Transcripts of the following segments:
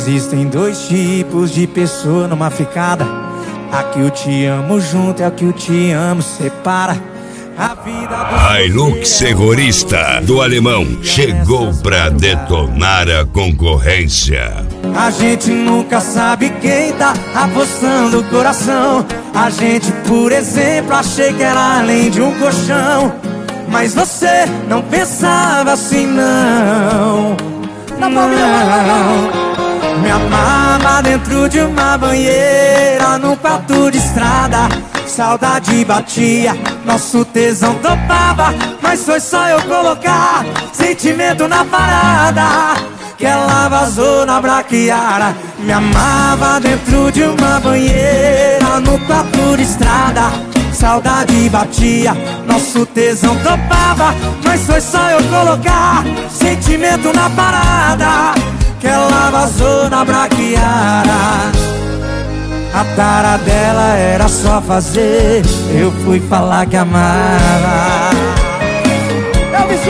Existem dois tipos de pessoa numa ficada. A que eu te amo junto é a que eu te amo separa. A vida do Hilux terrorista do alemão chegou pra detonar a concorrência. A gente nunca sabe quem tá apostando o coração. A gente, por exemplo, achei que era além de um colchão. Mas você não pensava assim, não. Não. Me amava dentro de uma banheira, num quarto de estrada. Saudade batia, nosso tesão topava. Mas foi só eu colocar sentimento na parada que ela vazou na braquiara. Me amava dentro de uma banheira, no quarto de estrada. Saudade batia, nosso tesão topava. Mas foi só eu colocar sentimento na parada que ela vazou na braquiara. A tara dela era só fazer, eu fui falar que amava. Eu me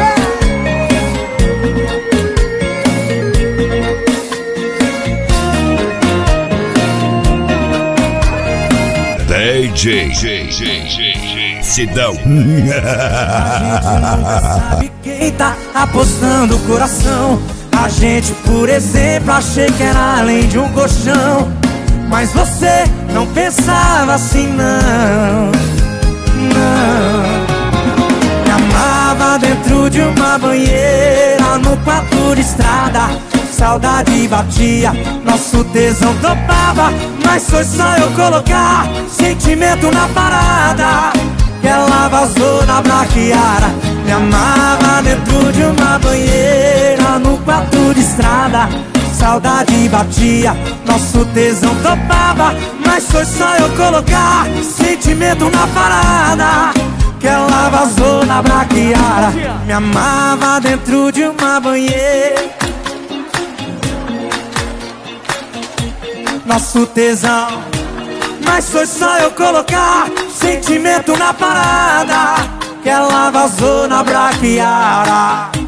DJ Sidão. A gente nunca sabe quem tá apostando o coração. A gente, por exemplo, achei que era além de um colchão. Mas você não pensava assim, não. Não. Me amava dentro de uma banheira, no quarto de estrada. Saudade batia, nosso tesão topava. Mas foi só eu colocar sentimento na parada que ela vazou na braquiara. Me amava dentro de uma banheira, no quarto de estrada. Saudade batia, nosso tesão topava. Mas foi só eu colocar sentimento na parada que ela vazou na braquiara. Me amava dentro de uma banheira, nosso tesão. Mas foi só eu colocar sentimento na parada que ela vazou na braquiara.